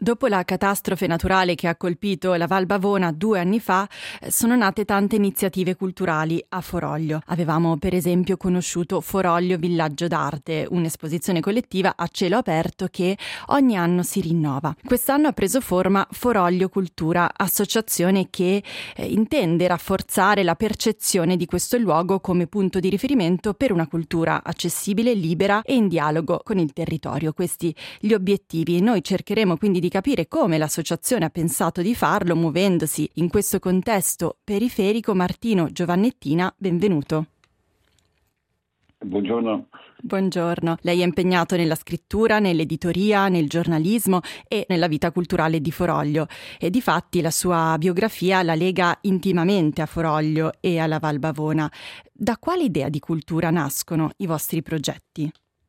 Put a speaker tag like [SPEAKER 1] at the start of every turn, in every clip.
[SPEAKER 1] Dopo la catastrofe naturale che ha colpito la Val Bavona 2 anni fa, sono nate tante iniziative culturali a Foroglio. Avevamo per esempio conosciuto Foroglio Villaggio d'Arte, un'esposizione collettiva a cielo aperto che ogni anno si rinnova. Quest'anno ha preso forma Foroglio Cultura, associazione che intende rafforzare la percezione di questo luogo come punto di riferimento per una cultura accessibile, libera e in dialogo con il territorio. Questi gli obiettivi. Noi cercheremo quindi di capire come l'associazione ha pensato di farlo, muovendosi in questo contesto periferico. Martino Giovannettina, benvenuto.
[SPEAKER 2] Buongiorno.
[SPEAKER 1] Buongiorno. Lei è impegnato nella scrittura, nell'editoria, nel giornalismo e nella vita culturale di Foroglio e difatti la sua biografia la lega intimamente a Foroglio e alla Val Bavona. Da quale idea di cultura nascono i vostri progetti?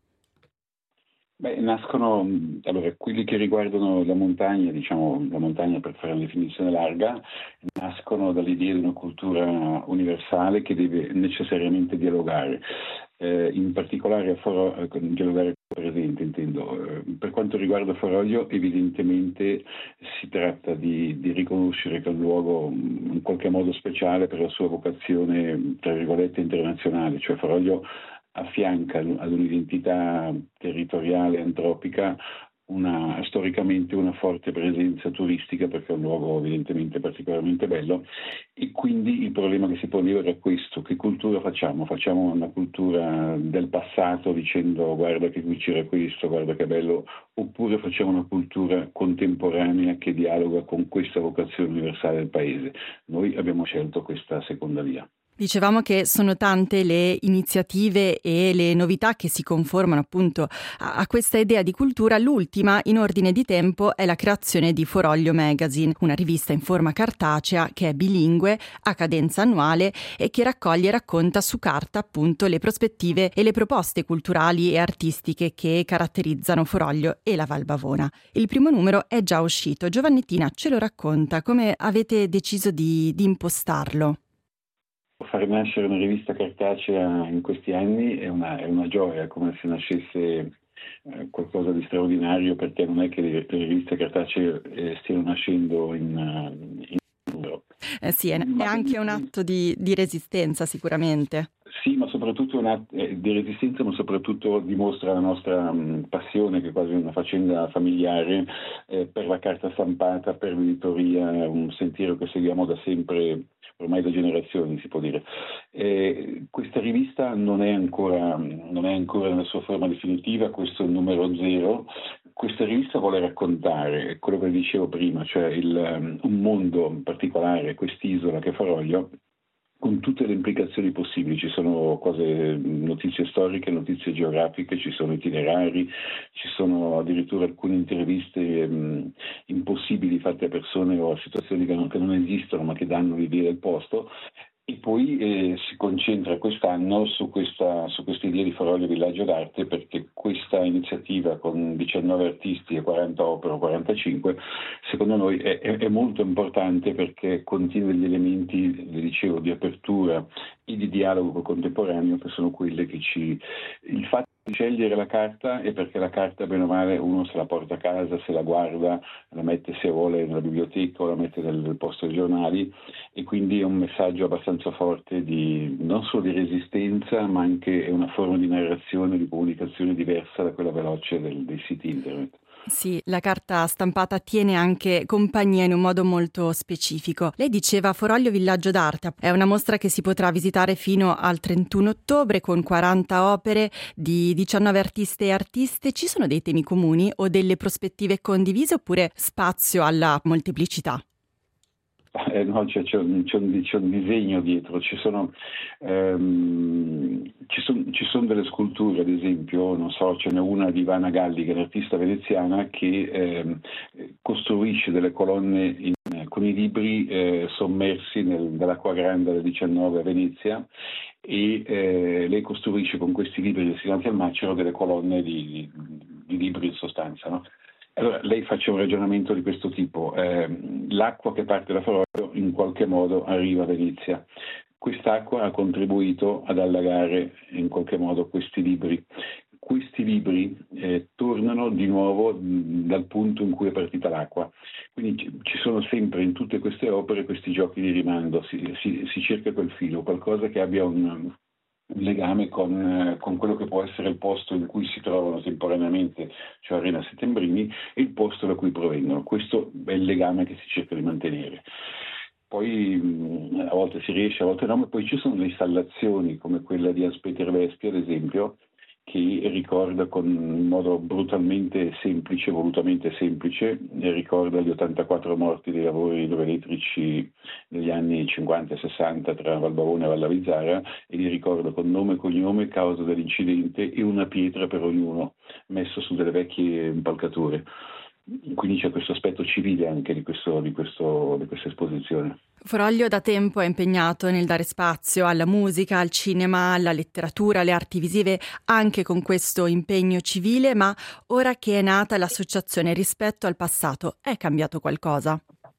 [SPEAKER 2] Nascono, quelli che riguardano la montagna, diciamo la montagna per fare una definizione larga, nascono dall'idea di una cultura universale che deve necessariamente dialogare, in particolare dialogare con il presente, intendo. Per quanto riguarda Foroglio, evidentemente si tratta di riconoscere che è un luogo in qualche modo speciale per la sua vocazione, tra virgolette, internazionale, cioè Foroglio affianca ad un'identità territoriale antropica storicamente una forte presenza turistica, perché è un luogo evidentemente particolarmente bello, e quindi il problema che si poneva era questo: che cultura facciamo? Facciamo una cultura del passato dicendo guarda che qui c'era questo, guarda che bello, oppure facciamo una cultura contemporanea che dialoga con questa vocazione universale del paese? Noi abbiamo scelto questa seconda via.
[SPEAKER 1] Dicevamo che sono tante le iniziative e le novità che si conformano appunto a questa idea di cultura. L'ultima in ordine di tempo è la creazione di Foroglio Magazine, una rivista in forma cartacea che è bilingue, a cadenza annuale e che raccoglie e racconta su carta appunto le prospettive e le proposte culturali e artistiche che caratterizzano Foroglio e la Val Bavona. Il primo numero è già uscito. Giovannettina ce lo racconta, come avete deciso di impostarlo?
[SPEAKER 2] Fare nascere una rivista cartacea in questi anni è una gioia, come se nascesse qualcosa di straordinario, perché non è che le riviste cartacee stiano nascendo in numero.
[SPEAKER 1] Sì, è anche un atto di resistenza sicuramente.
[SPEAKER 2] Sì, ma soprattutto un atto di resistenza, ma soprattutto dimostra la nostra passione, che è quasi una faccenda familiare, per la carta stampata, per l'editoria, un sentiero che seguiamo da sempre, ormai da generazioni si può dire. Questa rivista non è ancora nella sua forma definitiva, questo è il numero 0. Questa rivista vuole raccontare quello che dicevo prima, cioè un mondo particolare, quest'isola che è Foroglio, con tutte le implicazioni possibili. Ci sono notizie storiche, notizie geografiche, ci sono itinerari, ci sono addirittura alcune interviste impossibili fatte a persone o a situazioni che non esistono ma che danno l'idea del posto. E poi si concentra quest'anno su questa idea di Foroglio Villaggio d'Arte, perché questa iniziativa con 19 artisti e 40 opere o 45, secondo noi è molto importante, perché contiene degli elementi, le dicevo, di apertura e di dialogo contemporaneo, che sono quelle che il fatto di scegliere la carta è perché la carta, bene o male, uno se la porta a casa, se la guarda, la mette se vuole nella biblioteca o la mette nel posto dei giornali, e quindi è un messaggio abbastanza forte non solo di resistenza, ma anche è una forma di narrazione, di comunicazione diversa da quella veloce dei siti internet.
[SPEAKER 1] Sì, la carta stampata tiene anche compagnia in un modo molto specifico. Lei diceva Foroglio Villaggio d'Arte, è una mostra che si potrà visitare fino al 31 ottobre con 40 opere di 19 artiste e artiste. Ci sono dei temi comuni o delle prospettive condivise, oppure spazio alla molteplicità?
[SPEAKER 2] No, c'è un disegno dietro, ci sono delle sculture, ad esempio, non so, ce n'è una di Ivana Galli, che è un'artista veneziana, che costruisce delle colonne con i libri sommersi nell'acqua grande del 19 a Venezia, e lei costruisce con questi libri destinati al macero delle colonne di libri in sostanza, no? Allora, lei faccia un ragionamento di questo tipo: l'acqua che parte da Foroglio in qualche modo arriva a Venezia. Quest'acqua ha contribuito ad allagare in qualche modo questi libri. questi libri tornano di nuovo dal punto in cui è partita l'acqua. Quindi ci sono sempre in tutte queste opere questi giochi di rimando, si cerca quel filo, qualcosa che abbia un legame con quello che può essere il posto in cui si trovano temporaneamente, cioè Arena Settembrini, e il posto da cui provengono. Questo è il legame che si cerca di mantenere. Poi a volte si riesce, a volte no, ma poi ci sono le installazioni come quella di Hans-Peter Vespi, ad esempio, che ricorda in modo brutalmente semplice, volutamente semplice, ricorda gli 84 morti dei lavori idroelettrici negli anni 50 e 60 tra Valbavona e Vallavizzara, e li ricorda con nome e cognome, causa dell'incidente e una pietra per ognuno, messo su delle vecchie impalcature. Quindi c'è questo aspetto civile anche di questa esposizione.
[SPEAKER 1] Foroglio da tempo è impegnato nel dare spazio alla musica, al cinema, alla letteratura, alle arti visive, anche con questo impegno civile, ma ora che è nata l'associazione rispetto al passato, è cambiato qualcosa?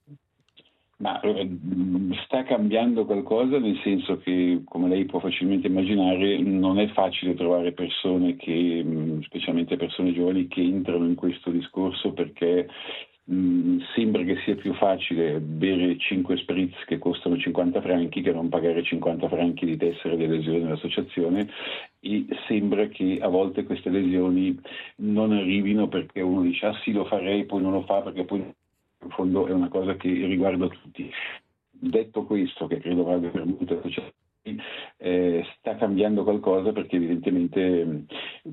[SPEAKER 2] Ma sta cambiando qualcosa, nel senso che, come lei può facilmente immaginare, non è facile trovare persone specialmente persone giovani, che entrano in questo discorso, perché sembra che sia più facile bere 5 spritz che costano 50 franchi che non pagare 50 franchi di tessere di adesione all'associazione, e sembra che a volte queste lesioni non arrivino perché uno dice sì, lo farei, poi non lo fa perché poi in fondo è una cosa che riguarda tutti. Detto questo, che credo valga per molte associazioni, sta cambiando qualcosa, perché evidentemente,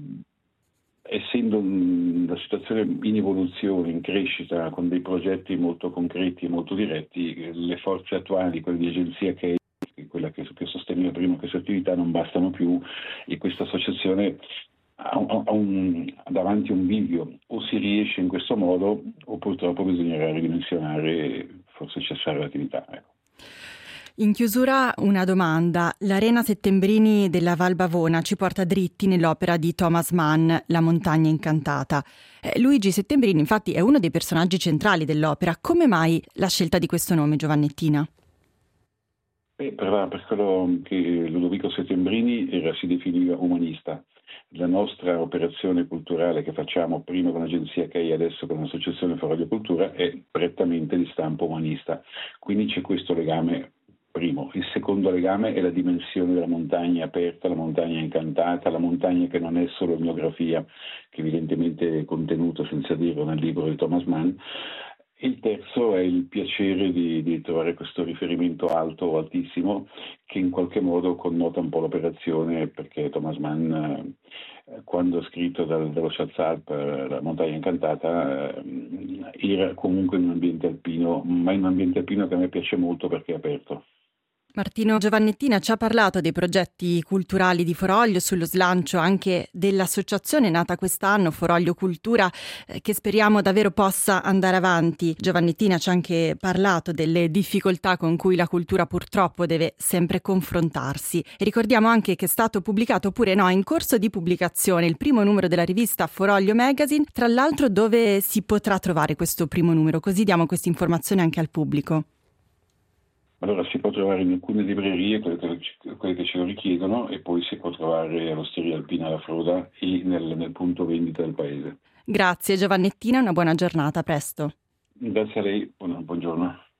[SPEAKER 2] essendo la situazione in evoluzione, in crescita, con dei progetti molto concreti e molto diretti, le forze attuali, quelle di agenzia che è quella che sosteneva prima questa attività, non bastano più, e questa associazione ha davanti un bivio: o si riesce in questo modo o purtroppo bisognerà ridimensionare e forse cessare l'attività. Ecco.
[SPEAKER 1] In chiusura una domanda. L'Arena Settembrini della Val Bavona ci porta dritti nell'opera di Thomas Mann, La montagna incantata. Luigi Settembrini infatti è uno dei personaggi centrali dell'opera. Come mai la scelta di questo nome, Giovannettina?
[SPEAKER 2] Per quello che Ludovico Settembrini si definiva umanista. La nostra operazione culturale che facciamo prima con l'agenzia CAI e adesso con l'associazione Foroglio Cultura è prettamente di stampo umanista, quindi c'è questo legame primo. Il secondo legame è la dimensione della montagna aperta, la montagna incantata, la montagna che non è solo etnografia, che evidentemente è contenuto, senza dirlo, nel libro di Thomas Mann. Il terzo è il piacere di trovare questo riferimento alto o altissimo, che in qualche modo connota un po' l'operazione, perché Thomas Mann, quando ha scritto dallo Schatzalp, la montagna incantata, era comunque in un ambiente alpino, ma in un ambiente alpino che a me piace molto perché è aperto.
[SPEAKER 1] Martino Giovannettina ci ha parlato dei progetti culturali di Foroglio, sullo slancio anche dell'associazione nata quest'anno, Foroglio Cultura, che speriamo davvero possa andare avanti. Giovannettina ci ha anche parlato delle difficoltà con cui la cultura purtroppo deve sempre confrontarsi. E ricordiamo anche che è stato pubblicato, oppure no, è in corso di pubblicazione, il primo numero della rivista Foroglio Magazine, tra l'altro dove si potrà trovare questo primo numero, così diamo questa informazione anche al pubblico.
[SPEAKER 2] Allora si può trovare in alcune librerie, quelle che ce lo richiedono, e poi si può trovare all'Osteria Alpina La Froda e nel punto vendita del paese.
[SPEAKER 1] Grazie Giovannettina, una buona giornata, a presto.
[SPEAKER 2] Grazie a lei, buongiorno.